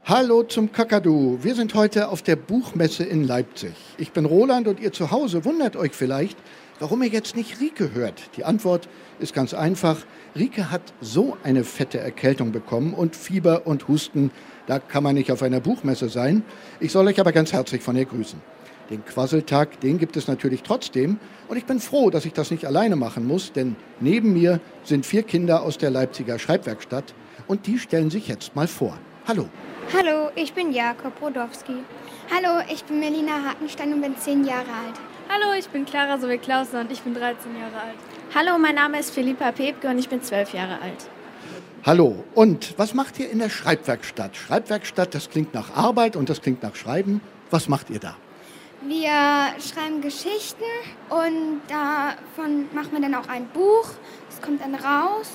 Hallo zum Kakadu. Wir sind heute auf der Buchmesse in Leipzig. Ich bin Roland und ihr zu Hause wundert euch vielleicht, warum ihr jetzt nicht Rike hört. Die Antwort ist ganz einfach. Rike hat so eine fette Erkältung bekommen und Fieber und Husten. Da kann man nicht auf einer Buchmesse sein. Ich soll euch aber ganz herzlich von ihr grüßen. Den Quasseltag, den gibt es natürlich trotzdem. Und ich bin froh, dass ich das nicht alleine machen muss, denn neben mir sind 4 Kinder aus der Leipziger Schreibwerkstatt und die stellen sich jetzt mal vor. Hallo. Hallo, ich bin Jakob Rodowski. Hallo, ich bin Melina Hartenstein und bin 10 Jahre alt. Hallo, ich bin Clara Sobe-Klauser und ich bin 13 Jahre alt. Hallo, mein Name ist Philippa Pepke und ich bin 12 Jahre alt. Hallo, und was macht ihr in der Schreibwerkstatt? Schreibwerkstatt, das klingt nach Arbeit und das klingt nach Schreiben. Was macht ihr da? Wir schreiben Geschichten und davon machen wir dann auch ein Buch. Das kommt dann raus.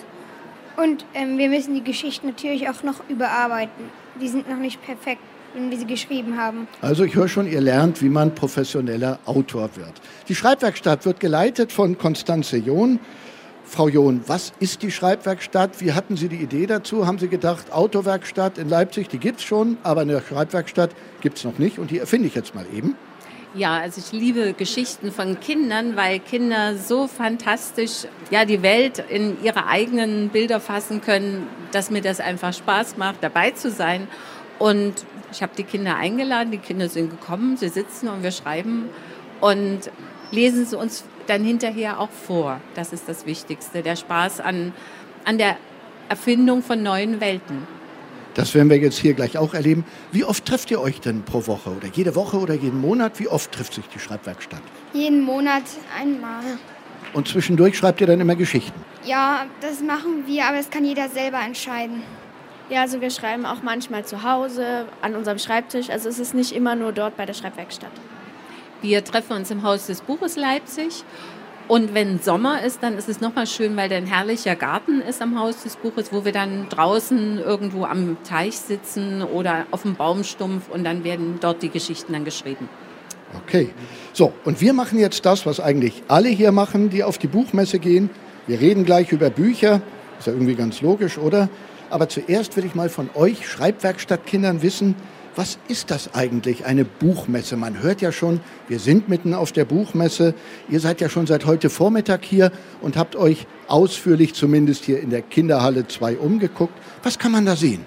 Und wir müssen die Geschichten natürlich auch noch überarbeiten. Die sind noch nicht perfekt, wenn wir sie geschrieben haben. Also ich höre schon, ihr lernt, wie man professioneller Autor wird. Die Schreibwerkstatt wird geleitet von Constanze John. Frau John, was ist die Schreibwerkstatt? Wie hatten Sie die Idee dazu? Haben Sie gedacht, Autowerkstatt in Leipzig, die gibt es schon, aber eine Schreibwerkstatt gibt es noch nicht und die erfinde ich jetzt mal eben. Ja, also ich liebe Geschichten von Kindern, weil Kinder so fantastisch die Welt in ihre eigenen Bilder fassen können, dass mir das einfach Spaß macht, dabei zu sein. Und ich habe die Kinder eingeladen, die Kinder sind gekommen, sie sitzen und wir schreiben und lesen sie uns dann hinterher auch vor. Das ist das Wichtigste, der Spaß an der Erfindung von neuen Welten. Das werden wir jetzt hier gleich auch erleben. Wie oft trefft ihr euch denn pro Woche oder jede Woche oder jeden Monat? Wie oft trifft sich die Schreibwerkstatt? Jeden Monat einmal. Und zwischendurch schreibt ihr dann immer Geschichten? Ja, das machen wir, aber das kann jeder selber entscheiden. Ja, also wir schreiben auch manchmal zu Hause, an unserem Schreibtisch. Also es ist nicht immer nur dort bei der Schreibwerkstatt. Wir treffen uns im Haus des Buches Leipzig. Und wenn Sommer ist, dann ist es nochmal schön, weil da ein herrlicher Garten ist am Haus des Buches, wo wir dann draußen irgendwo am Teich sitzen oder auf dem Baumstumpf und dann werden dort die Geschichten dann geschrieben. Okay, so und wir machen jetzt das, was eigentlich alle hier machen, die auf die Buchmesse gehen. Wir reden gleich über Bücher, ist ja irgendwie ganz logisch, oder? Aber zuerst will ich mal von euch Schreibwerkstattkindern wissen, was ist das eigentlich, eine Buchmesse? Man hört ja schon, wir sind mitten auf der Buchmesse. Ihr seid ja schon seit heute Vormittag hier und habt euch ausführlich, zumindest hier in der Kinderhalle 2, umgeguckt. Was kann man da sehen?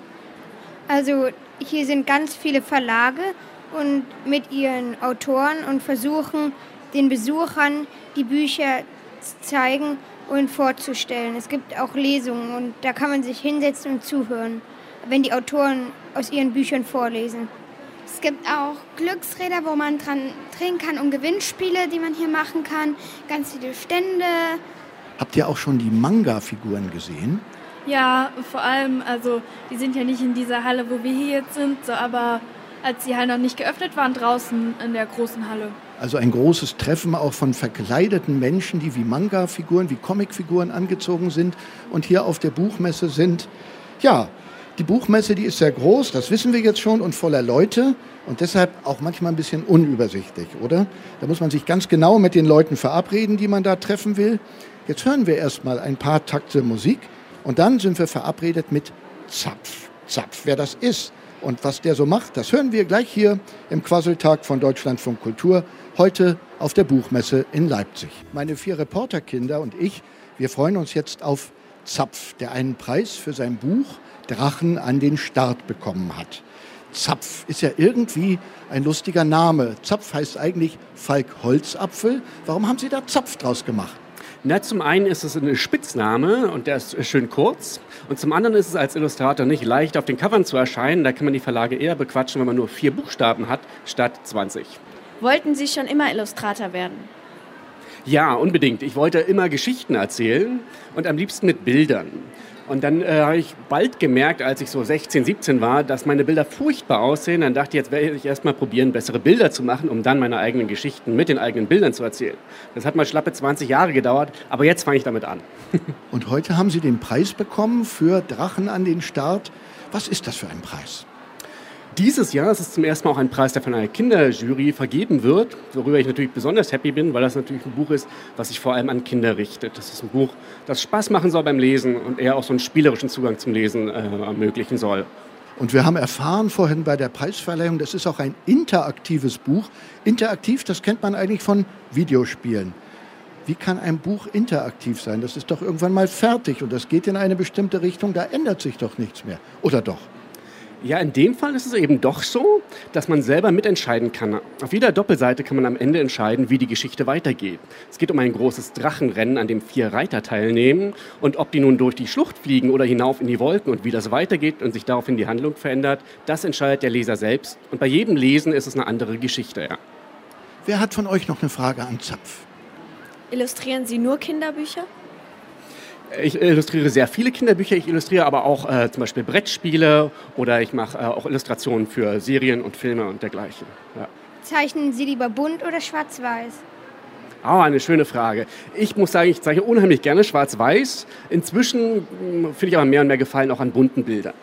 Also hier sind ganz viele Verlage und mit ihren Autoren und versuchen den Besuchern die Bücher zu zeigen und vorzustellen. Es gibt auch Lesungen und da kann man sich hinsetzen und zuhören, wenn die Autoren aus ihren Büchern vorlesen. Es gibt auch Glücksräder, wo man dran drehen kann und Gewinnspiele, die man hier machen kann. Ganz viele Stände. Habt ihr auch schon die Manga-Figuren gesehen? Ja, vor allem, also die sind ja nicht in dieser Halle, wo wir hier jetzt sind, so, aber als die Halle noch nicht geöffnet waren, draußen in der großen Halle. Also ein großes Treffen auch von verkleideten Menschen, die wie Manga-Figuren, wie Comicfiguren angezogen sind und hier auf der Buchmesse sind. Ja, die Buchmesse, die ist sehr groß, das wissen wir jetzt schon, und voller Leute und deshalb auch manchmal ein bisschen unübersichtlich, oder? Da muss man sich ganz genau mit den Leuten verabreden, die man da treffen will. Jetzt hören wir erst mal ein paar Takte Musik und dann sind wir verabredet mit Zapf. Zapf, wer das ist und was der so macht, das hören wir gleich hier im Quasseltag von Deutschlandfunk Kultur, heute auf der Buchmesse in Leipzig. Meine 4 Reporterkinder und ich, wir freuen uns jetzt auf Zapf, der einen Preis für sein Buch Drachen an den Start bekommen hat. Zapf ist ja irgendwie ein lustiger Name. Zapf heißt eigentlich Falk Holzapfel. Warum haben Sie da Zapf draus gemacht? Na, zum einen ist es ein Spitzname und der ist schön kurz. Und zum anderen ist es als Illustrator nicht leicht auf den Covern zu erscheinen. Da kann man die Verlage eher bequatschen, wenn man nur 4 Buchstaben hat, statt 20. Wollten Sie schon immer Illustrator werden? Ja, unbedingt. Ich wollte immer Geschichten erzählen und am liebsten mit Bildern. Und dann habe ich bald gemerkt, als ich so 16, 17 war, dass meine Bilder furchtbar aussehen. Dann dachte ich, jetzt werde ich erst mal probieren, bessere Bilder zu machen, um dann meine eigenen Geschichten mit den eigenen Bildern zu erzählen. Das hat mal schlappe 20 Jahre gedauert, aber jetzt fange ich damit an. Und heute haben Sie den Preis bekommen für Drachen an den Start. Was ist das für ein Preis? Dieses Jahr ist es zum ersten Mal auch ein Preis, der von einer Kinderjury vergeben wird, worüber ich natürlich besonders happy bin, weil das natürlich ein Buch ist, was sich vor allem an Kinder richtet. Das ist ein Buch, das Spaß machen soll beim Lesen und eher auch so einen spielerischen Zugang zum Lesen ermöglichen soll. Und wir haben erfahren vorhin bei der Preisverleihung, das ist auch ein interaktives Buch. Interaktiv, das kennt man eigentlich von Videospielen. Wie kann ein Buch interaktiv sein? Das ist doch irgendwann mal fertig und das geht in eine bestimmte Richtung, da ändert sich doch nichts mehr. Oder doch? Ja, in dem Fall ist es eben doch so, dass man selber mitentscheiden kann. Auf jeder Doppelseite kann man am Ende entscheiden, wie die Geschichte weitergeht. Es geht um ein großes Drachenrennen, an dem 4 Reiter teilnehmen. Und ob die nun durch die Schlucht fliegen oder hinauf in die Wolken und wie das weitergeht und sich daraufhin die Handlung verändert, das entscheidet der Leser selbst. Und bei jedem Lesen ist es eine andere Geschichte, ja. Wer hat von euch noch eine Frage an Zapf? Illustrieren Sie nur Kinderbücher? Ich illustriere sehr viele Kinderbücher, ich illustriere aber auch zum Beispiel Brettspiele oder ich mache auch Illustrationen für Serien und Filme und dergleichen. Ja. Zeichnen Sie lieber bunt oder schwarz-weiß? Oh, eine schöne Frage. Ich muss sagen, ich zeichne unheimlich gerne schwarz-weiß. Inzwischen finde ich aber mehr und mehr Gefallen auch an bunten Bildern.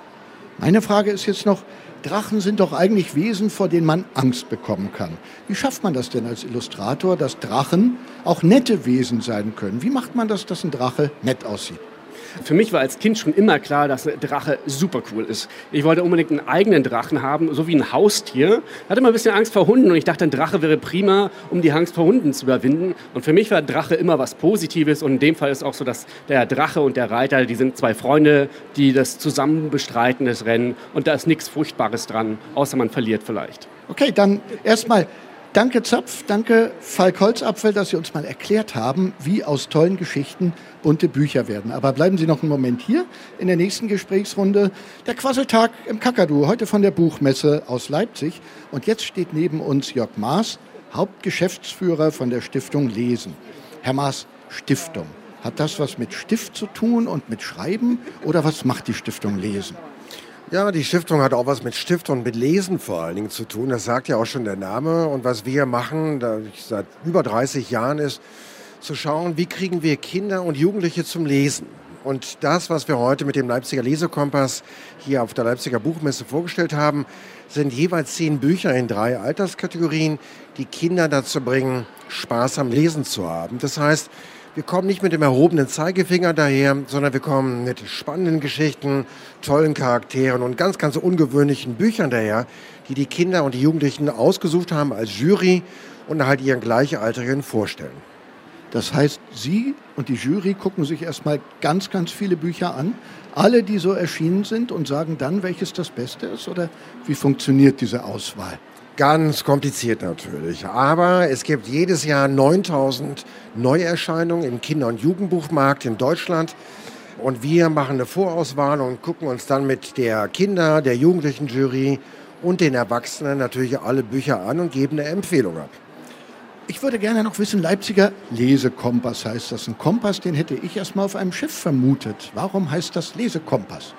Meine Frage ist jetzt noch, Drachen sind doch eigentlich Wesen, vor denen man Angst bekommen kann. Wie schafft man das denn als Illustrator, dass Drachen auch nette Wesen sein können? Wie macht man das, dass ein Drache nett aussieht? Für mich war als Kind schon immer klar, dass ein Drache super cool ist. Ich wollte unbedingt einen eigenen Drachen haben, so wie ein Haustier. Ich hatte immer ein bisschen Angst vor Hunden und ich dachte, ein Drache wäre prima, um die Angst vor Hunden zu überwinden. Und für mich war Drache immer was Positives und in dem Fall ist auch so, dass der Drache und der Reiter, die sind 2 Freunde, die das zusammen bestreiten, das Rennen. Und da ist nichts Furchtbares dran, außer man verliert vielleicht. Okay, dann erstmal danke Zapf, danke Falk Holzapfel, dass Sie uns mal erklärt haben, wie aus tollen Geschichten bunte Bücher werden. Aber bleiben Sie noch einen Moment hier in der nächsten Gesprächsrunde. Der Quasseltag im Kakadu, heute von der Buchmesse aus Leipzig. Und jetzt steht neben uns Jörg Maas, Hauptgeschäftsführer von der Stiftung Lesen. Herr Maas, Stiftung, hat das was mit Stift zu tun und mit Schreiben oder was macht die Stiftung Lesen? Ja, die Stiftung hat auch was mit Stift und mit Lesen vor allen Dingen zu tun. Das sagt ja auch schon der Name. Und was wir machen, da seit über 30 Jahren ist, zu schauen, wie kriegen wir Kinder und Jugendliche zum Lesen. Und das, was wir heute mit dem Leipziger Lesekompass hier auf der Leipziger Buchmesse vorgestellt haben, sind jeweils 10 Bücher in 3 Alterskategorien, die Kinder dazu bringen, Spaß am Lesen zu haben. Das heißt, wir kommen nicht mit dem erhobenen Zeigefinger daher, sondern wir kommen mit spannenden Geschichten, tollen Charakteren und ganz, ganz ungewöhnlichen Büchern daher, die die Kinder und die Jugendlichen ausgesucht haben als Jury und halt ihren Gleichaltrigen vorstellen. Das heißt, Sie und die Jury gucken sich erstmal ganz, ganz viele Bücher an, alle, die so erschienen sind und sagen dann, welches das Beste ist? Oder wie funktioniert diese Auswahl? Ganz kompliziert natürlich, aber es gibt jedes Jahr 9000 Neuerscheinungen im Kinder- und Jugendbuchmarkt in Deutschland und wir machen eine Vorauswahl und gucken uns dann mit der Kinder-, der Jugendlichen-Jury und den Erwachsenen natürlich alle Bücher an und geben eine Empfehlung ab. Ich würde gerne noch wissen, Leipziger Lesekompass heißt das. Ein Kompass, den hätte ich erstmal auf einem Schiff vermutet. Warum heißt das Lesekompass?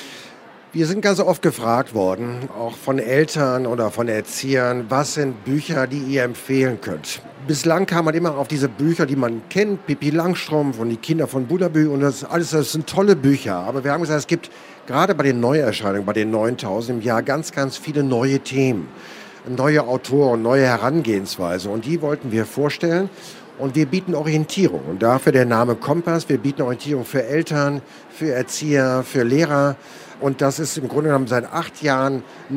Wir sind ganz oft gefragt worden, auch von Eltern oder von Erziehern, was sind Bücher, die ihr empfehlen könnt. Bislang kam man immer auf diese Bücher, die man kennt, Pippi Langstrumpf und die Kinder von Bullabü und das sind tolle Bücher. Aber wir haben gesagt, es gibt gerade bei den Neuerscheinungen, bei den 9000 im Jahr ganz, ganz viele neue Themen, neue Autoren, neue Herangehensweise und die wollten wir vorstellen. Und wir bieten Orientierung und dafür der Name Kompass. Wir bieten Orientierung für Eltern, für Erzieher, für Lehrer. Und das ist im Grunde genommen seit 8 Jahren ein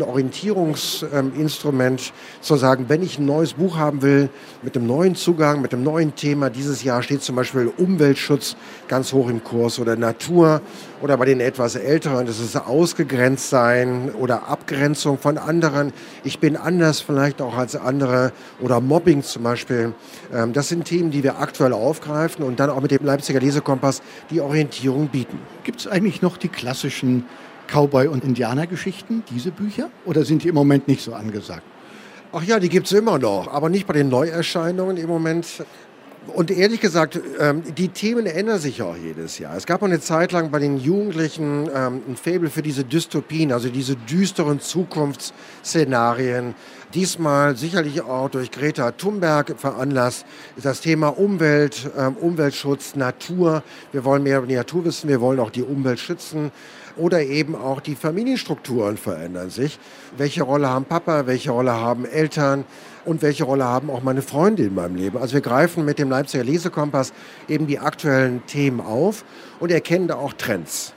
Orientierungsinstrument, zu sagen, wenn ich ein neues Buch haben will, mit einem neuen Zugang, mit einem neuen Thema. Dieses Jahr steht zum Beispiel Umweltschutz ganz hoch im Kurs oder Natur oder bei den etwas Älteren, das ist ausgegrenzt sein oder Abgrenzung von anderen. Ich bin anders vielleicht auch als andere oder Mobbing zum Beispiel. Das sind Themen, die wir aktuell aufgreifen und dann auch mit dem Leipziger Lesekompass die Orientierung bieten. Gibt es eigentlich noch die klassischen Cowboy- und Indianergeschichten, diese Bücher? Oder sind die im Moment nicht so angesagt? Ach ja, die gibt es immer noch, aber nicht bei den Neuerscheinungen im Moment. Und ehrlich gesagt, die Themen ändern sich auch jedes Jahr. Es gab auch eine Zeit lang bei den Jugendlichen ein Faible für diese Dystopien, also diese düsteren Zukunftsszenarien. Diesmal sicherlich auch durch Greta Thunberg veranlasst, das Thema Umwelt, Umweltschutz, Natur. Wir wollen mehr über die Natur wissen, wir wollen auch die Umwelt schützen. Oder eben auch die Familienstrukturen verändern sich. Welche Rolle haben Papa, welche Rolle haben Eltern und welche Rolle haben auch meine Freunde in meinem Leben? Also wir greifen mit dem Leipziger Lesekompass eben die aktuellen Themen auf und erkennen da auch Trends.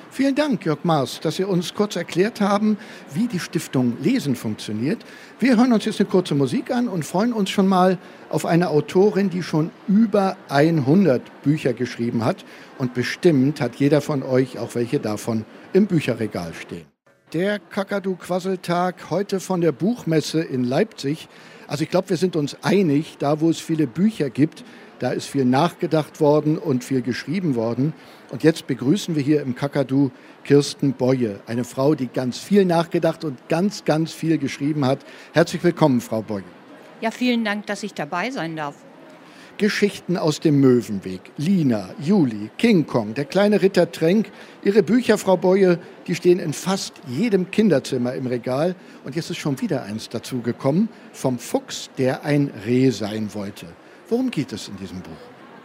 Vielen Dank, Jörg Maas, dass Sie uns kurz erklärt haben, wie die Stiftung Lesen funktioniert. Wir hören uns jetzt eine kurze Musik an und freuen uns schon mal auf eine Autorin, die schon über 100 Bücher geschrieben hat. Und bestimmt hat jeder von euch auch welche davon im Bücherregal stehen. Der Kakadu-Quasseltag heute von der Buchmesse in Leipzig. Also ich glaube, wir sind uns einig, da wo es viele Bücher gibt, da ist viel nachgedacht worden und viel geschrieben worden. Und jetzt begrüßen wir hier im Kakadu Kirsten Boye, eine Frau, die ganz viel nachgedacht und ganz, ganz viel geschrieben hat. Herzlich willkommen, Frau Boye. Ja, vielen Dank, dass ich dabei sein darf. Geschichten aus dem Möwenweg, Lina, Juli, King Kong, der kleine Ritter Trenk. Ihre Bücher, Frau Boye, die stehen in fast jedem Kinderzimmer im Regal. Und jetzt ist schon wieder eins dazu gekommen, vom Fuchs, der ein Reh sein wollte. Worum geht es in diesem Buch?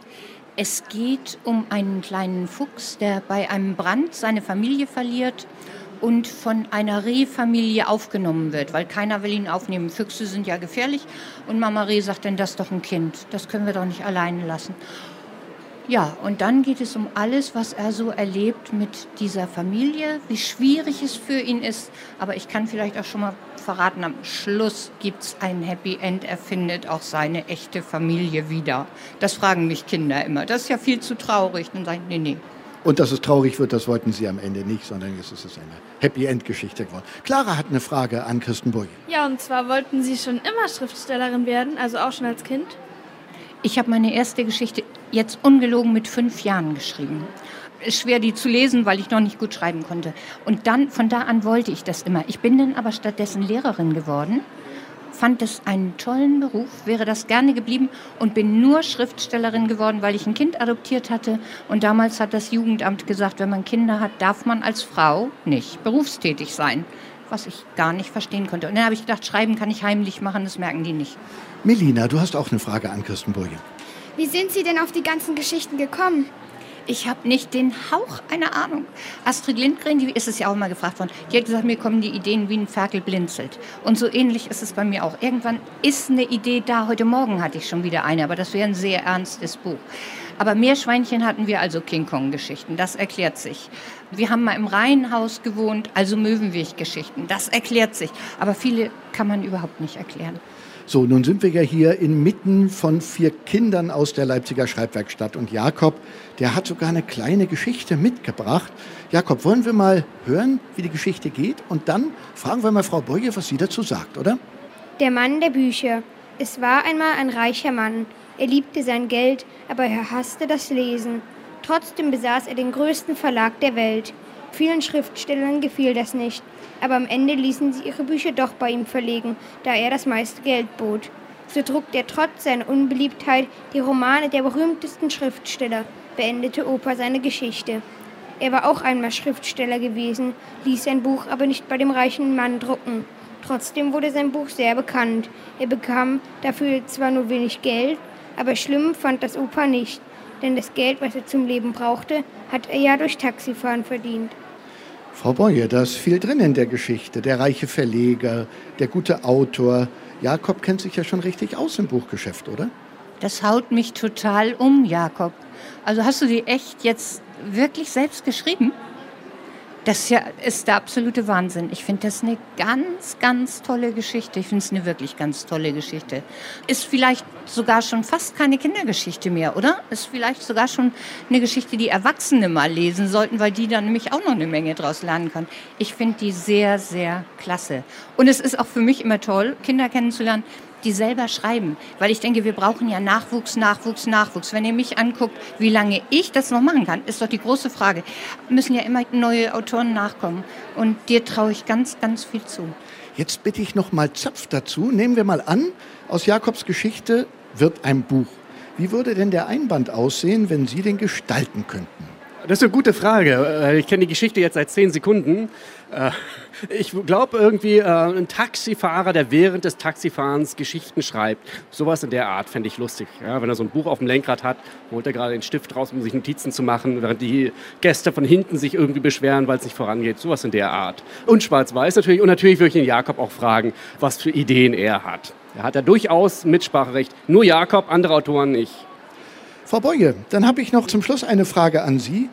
Es geht um einen kleinen Fuchs, der bei einem Brand seine Familie verliert und von einer Rehfamilie aufgenommen wird, weil keiner will ihn aufnehmen. Füchse sind ja gefährlich und Mama Reh sagt dann, das ist doch ein Kind, das können wir doch nicht alleine lassen. Ja, und dann geht es um alles, was er so erlebt mit dieser Familie, wie schwierig es für ihn ist. Aber ich kann vielleicht auch schon mal verraten, am Schluss gibt es ein Happy End. Er findet auch seine echte Familie wieder. Das fragen mich Kinder immer. Das ist ja viel zu traurig. Dann sage ich, nee. Und dass es traurig wird, das wollten Sie am Ende nicht, sondern jetzt ist es eine Happy End Geschichte geworden. Clara hat eine Frage an Kirsten Boye. Ja, und zwar wollten Sie schon immer Schriftstellerin werden, also auch schon als Kind? Ich habe meine erste Geschichte jetzt ungelogen mit 5 Jahren geschrieben. Ist schwer, die zu lesen, weil ich noch nicht gut schreiben konnte. Und dann, von da an wollte ich das immer. Ich bin dann aber stattdessen Lehrerin geworden, fand es einen tollen Beruf, wäre das gerne geblieben und bin nur Schriftstellerin geworden, weil ich ein Kind adoptiert hatte. Und damals hat das Jugendamt gesagt, wenn man Kinder hat, darf man als Frau nicht berufstätig sein. Was ich gar nicht verstehen konnte. Und dann habe ich gedacht, schreiben kann ich heimlich machen, das merken die nicht. Melina, du hast auch eine Frage an Kirsten Boye. Wie sind Sie denn auf die ganzen Geschichten gekommen? Ich habe nicht den Hauch einer Ahnung. Astrid Lindgren, die ist es ja auch mal gefragt worden, die hat gesagt, mir kommen die Ideen wie ein Ferkel blinzelt. Und so ähnlich ist es bei mir auch. Irgendwann ist eine Idee da. Heute Morgen hatte ich schon wieder eine, aber das wäre ein sehr ernstes Buch. Aber Meerschweinchen hatten wir, also King Kong-Geschichten, das erklärt sich. Wir haben mal im Reihenhaus gewohnt, also Möwenweg-Geschichten, das erklärt sich. Aber viele kann man überhaupt nicht erklären. So, nun sind wir ja hier inmitten von 4 Kindern aus der Leipziger Schreibwerkstatt. Und Jakob, der hat sogar eine kleine Geschichte mitgebracht. Jakob, wollen wir mal hören, wie die Geschichte geht? Und dann fragen wir mal Frau Boye, was sie dazu sagt, oder? Der Mann der Bücher. Es war einmal ein reicher Mann. Er liebte sein Geld, aber er hasste das Lesen. Trotzdem besaß er den größten Verlag der Welt. Vielen Schriftstellern gefiel das nicht, aber am Ende ließen sie ihre Bücher doch bei ihm verlegen, da er das meiste Geld bot. So druckte er trotz seiner Unbeliebtheit die Romane der berühmtesten Schriftsteller, beendete Opa seine Geschichte. Er war auch einmal Schriftsteller gewesen, ließ sein Buch aber nicht bei dem reichen Mann drucken. Trotzdem wurde sein Buch sehr bekannt. Er bekam dafür zwar nur wenig Geld, aber schlimm fand das Opa nicht, denn das Geld, was er zum Leben brauchte, hat er ja durch Taxifahren verdient. Frau Boye, da ist viel drin in der Geschichte. Der reiche Verleger, der gute Autor. Jakob kennt sich ja schon richtig aus im Buchgeschäft, oder? Das haut mich total um, Jakob. Also hast du die echt jetzt wirklich selbst geschrieben? Das ist der absolute Wahnsinn. Ich finde das eine ganz, ganz tolle Geschichte. Ich finde es eine wirklich ganz tolle Geschichte. Ist vielleicht sogar schon fast keine Kindergeschichte mehr, oder? Ist vielleicht sogar schon eine Geschichte, die Erwachsene mal lesen sollten, weil die dann nämlich auch noch eine Menge draus lernen können. Ich finde die sehr, sehr klasse. Und es ist auch für mich immer toll, Kinder kennenzulernen, die selber schreiben. Weil ich denke, wir brauchen ja Nachwuchs. Wenn ihr mich anguckt, wie lange ich das noch machen kann, ist doch die große Frage. Müssen ja immer neue Autoren nachkommen. Und dir traue ich ganz, ganz viel zu. Jetzt bitte ich noch mal Zapf dazu. Nehmen wir mal an, aus Jakobs Geschichte wird ein Buch. Wie würde denn der Einband aussehen, wenn Sie den gestalten könnten? Das ist eine gute Frage. Ich kenne die Geschichte jetzt seit 10 Sekunden. Ich glaube irgendwie ein Taxifahrer, der während des Taxifahrens Geschichten schreibt. Sowas in der Art fände ich lustig. Ja, wenn er so ein Buch auf dem Lenkrad hat, holt er gerade den Stift raus, um sich Notizen zu machen, während die Gäste von hinten sich irgendwie beschweren, weil es nicht vorangeht. Sowas in der Art. Und schwarz-weiß natürlich. Und natürlich würde ich den Jakob auch fragen, was für Ideen er hat. Er hat ja durchaus Mitspracherecht. Nur Jakob, andere Autoren nicht. Frau Boye, dann habe ich noch zum Schluss eine Frage an Sie.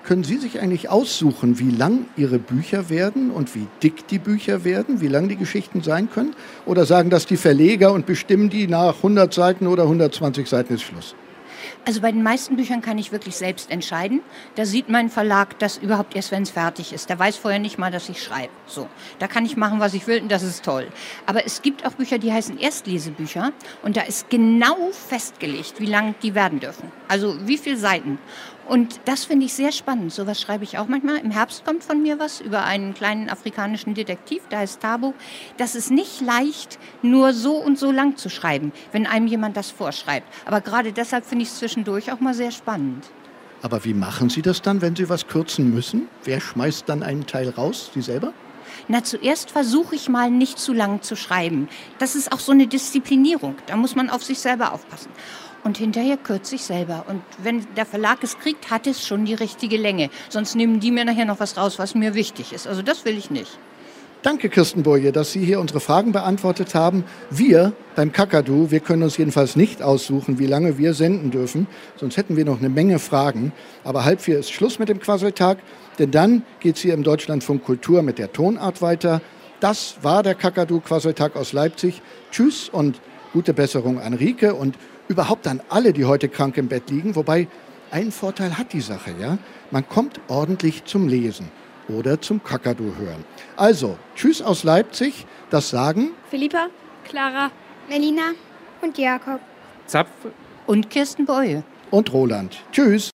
Können Sie sich eigentlich aussuchen, wie lang Ihre Bücher werden und wie dick die Bücher werden, wie lang die Geschichten sein können? Oder sagen das die Verleger und bestimmen die nach 100 Seiten oder 120 Seiten ist Schluss? Also bei den meisten Büchern kann ich wirklich selbst entscheiden. Da sieht mein Verlag das überhaupt erst, wenn es fertig ist. Der weiß vorher nicht mal, dass ich schreibe. So, da kann ich machen, was ich will und das ist toll. Aber es gibt auch Bücher, die heißen Erstlesebücher und da ist genau festgelegt, wie lang die werden dürfen. Also wie viele Seiten. Und das finde ich sehr spannend. Sowas schreibe ich auch manchmal. Im Herbst kommt von mir was über einen kleinen afrikanischen Detektiv, der heißt Tabo. Das ist nicht leicht, nur so und so lang zu schreiben, wenn einem jemand das vorschreibt. Aber gerade deshalb finde ich es zwischendurch auch mal sehr spannend. Aber wie machen Sie das dann, wenn Sie was kürzen müssen? Wer schmeißt dann einen Teil raus? Sie selber? Na, zuerst versuche ich mal nicht zu lang zu schreiben. Das ist auch so eine Disziplinierung. Da muss man auf sich selber aufpassen. Und hinterher kürze ich selber. Und wenn der Verlag es kriegt, hat es schon die richtige Länge. Sonst nehmen die mir nachher noch was raus, was mir wichtig ist. Also das will ich nicht. Danke, Kirsten Boje, dass Sie hier unsere Fragen beantwortet haben. Wir beim Kakadu, wir können uns jedenfalls nicht aussuchen, wie lange wir senden dürfen. Sonst hätten wir noch eine Menge Fragen. Aber 3:30 ist Schluss mit dem Quasseltag. Denn dann geht es hier im Deutschlandfunk Kultur mit der Tonart weiter. Das war der Kakadu-Quasseltag aus Leipzig. Tschüss und gute Besserung an Rike und überhaupt an alle, die heute krank im Bett liegen. Wobei, einen Vorteil hat die Sache, ja? Man kommt ordentlich zum Lesen oder zum Kakadu hören. Also, tschüss aus Leipzig. Das sagen Philippa, Clara, Melina und Jakob. Zapf Und Kirsten Boye. und Roland. Tschüss.